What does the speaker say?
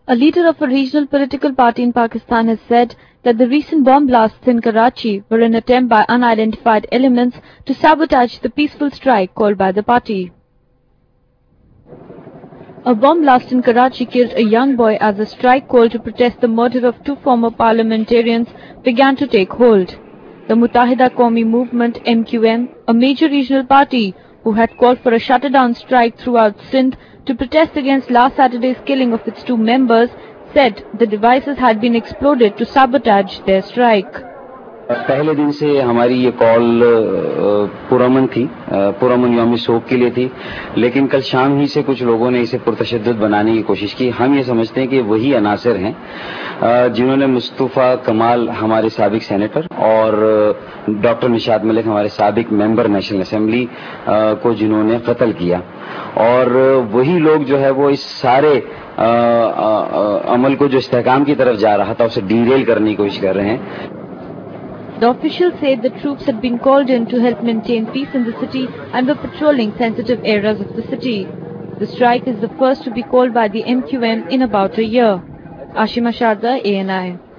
A leader of a regional political party in Pakistan has said that the recent bomb blasts in Karachi were an attempt by unidentified elements to sabotage the peaceful strike called by the party. A bomb blast in Karachi killed a young boy as a strike call to protest the murder of two former parliamentarians began to take hold. The Muttahida Qawmi Movement MQM, a major regional party who had called for a shutdown strike throughout Sindh to protest against last Saturday's killing of its two members, said the devices had been exploded to sabotage their strike. पहले दिन से हमारी ये call पुरअमन थी, पुरअमन यौम शोक के लिए थी, लेकिन कल शाम ही से कुछ लोगों ने इसे पुरतशद्दुद बनाने की कोशिश की। हम ये समझते हैं कि वही अनासिर हैं जिन्होंने मुस्तफा कमाल हमारे साबिक सेनेटर और डॉक्टर निशात मलिक हमारे साबिक मेंबर नेशनल असेंबली को जिन्होंने कत्ल किया, और वही लोग जो है वो इस सारे अमल को जो इस्तेहकाम की तरफ जा रहा था उसे डीरेल करने की कोशिश कर रहे हैं। The officials said the troops had been called in to help maintain peace in the city and were patrolling sensitive areas of the city. The strike is the first to be called by the MQM in about a year. Ashima Sharda, ANI.